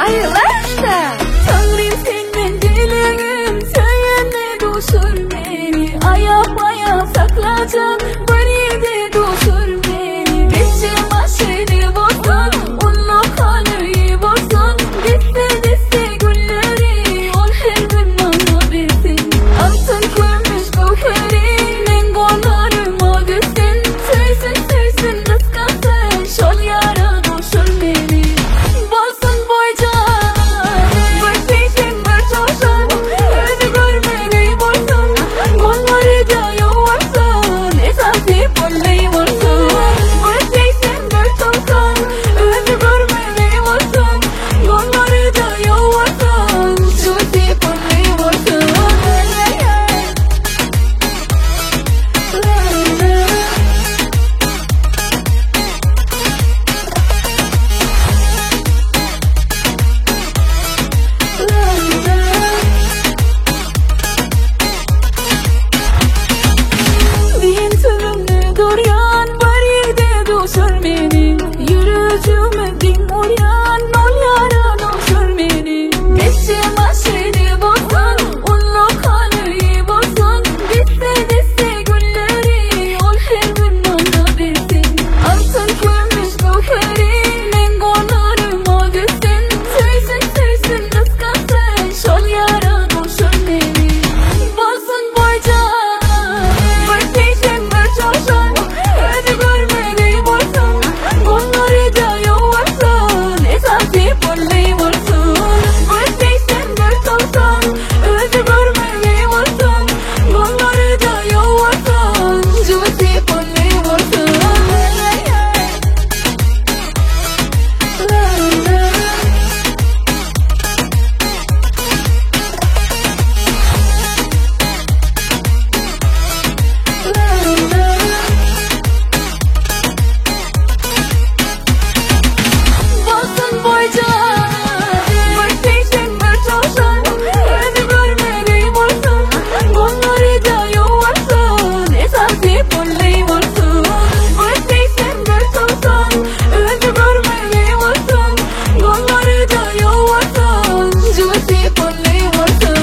ayrılaştı. Tanrım senin dileğim, sayende dostur beni. Ayap ayap sakladın, beni de dostur beni. Geçim aşırı bozsun, unlu kanıyı bozsun. Deste deste gülleri, ol her gün bana versin. Altın gümüş gövherin, kollarıma düşsün. Söysün söysün rızkası, şol yara dostur beni. Bolsun boycan, bir peşin bir çoşan. Özü görmeni bolsun, kolları da yoğursun. Esası bollay bolsun. Bir peşin bir çoşan, özü görmeni bolsun. Kolları da yoğursun. Şusi bollay bolsun. Din türümlü duryan, var yerde dostur beni. Yürücüme din uryan, ol yara dostur beni. Geçim aşırı bozsun, unlu kanıyı bozsun. Deste deste gülleri, ol her gün bana versin. Altın gümüş gövherin, kollarıma düşsün. Söysün söysün rızkası, şol yara dostur beni. Bolsun boycan, bir peşin bir çoşan. Özü görmeni bolsun, kolları da yoğursun. Esası bollay bolsun. Bir peşin bir çoşan, özü görmeni bolsun. Kolları da yoğursun. Şusi bollay bolsun. Bolsun boycan, bir peşin bir çoşan. Özü görmeni bolsun, kolları da yoğursun. Esası bollay bolsun. Bir peşin bir çoşan, özü görmeni bolsun. Kolları da yoğursun. Şusi bollay bolsun.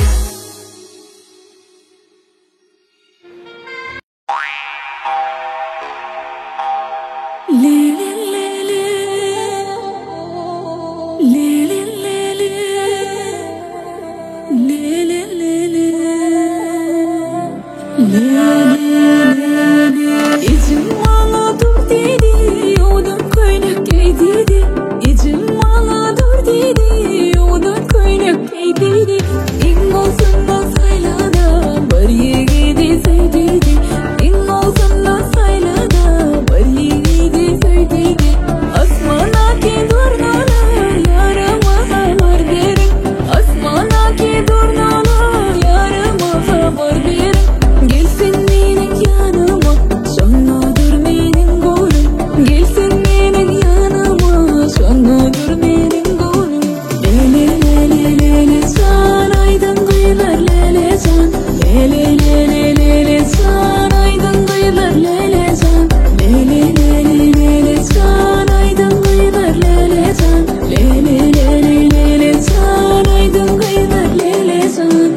İçim bana dur dedi, odun koynak gey dedi. İçim bana dur dedi, odun koynak gey dedi. İn olsun da saylada, var yedi say dedi. İn olsun da saylada, var yedi say dedi. Asmana ki durnalar, yarama haber verin. Asmana ki durnalar, yarama haber verin. Gelsin benim yanıma, şanadır benim golüm. Gelsin benim yanıma, şanadır benim golüm. Lele lele lele can, aydın kıyılar lele can. Lele lele lele can, aydın kıyılar lele can. Lele lele lele can, aydın kıyılar lele can. Lele lele lele can, aydın kıyılar lele can.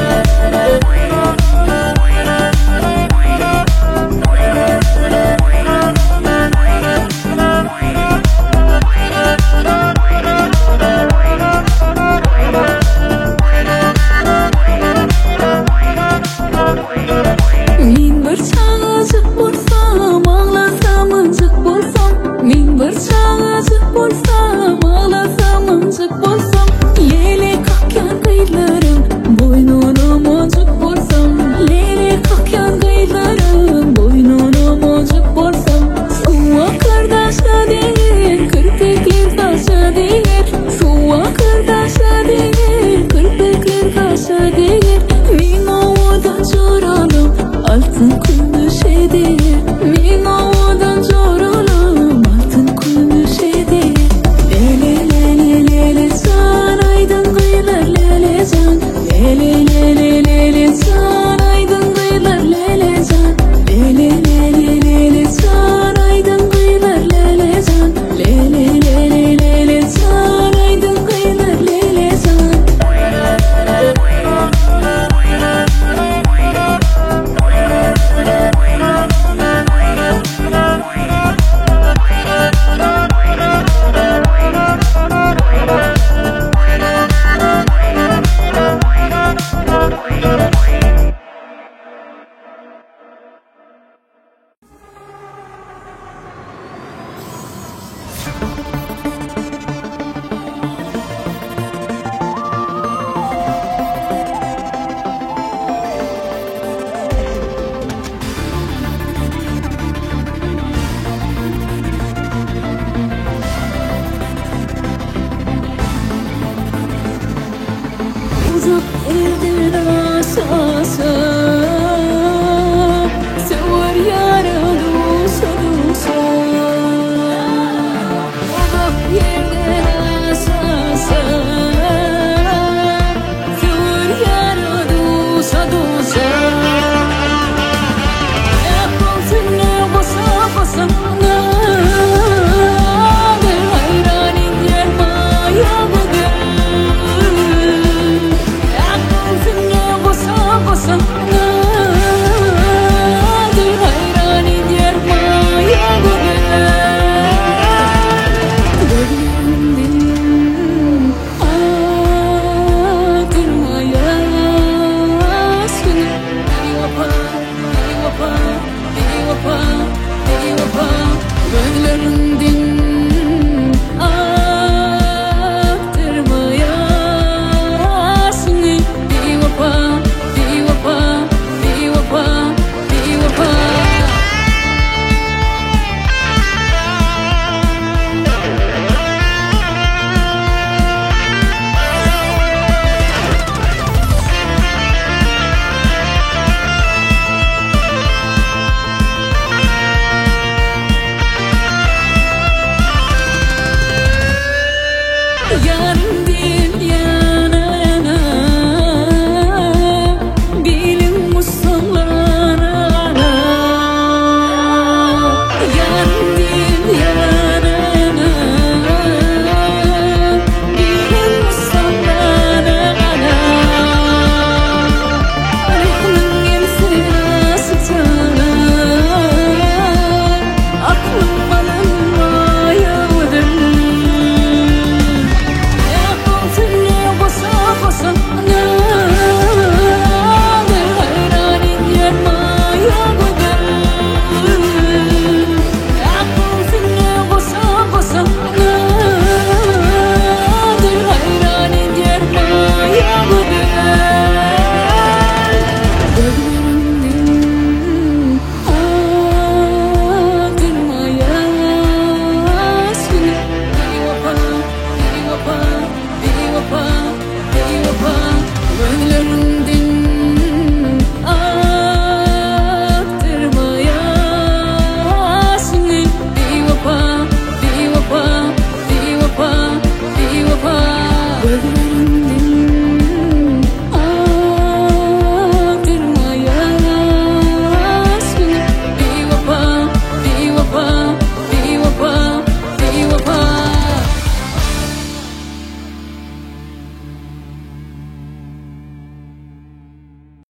Min bir çağıcık bolsam, ağlasam ıncık bolsam. Min bir çağıcık bolsam, ağlasam ıncık bolsam. Lele kakyan kıylarım, boynuna mocuk bolsam. Lele kakyan kıylarım, boynuna mocuk bolsam. Suva kardeşa değil, kırpikli taşa değil. Suva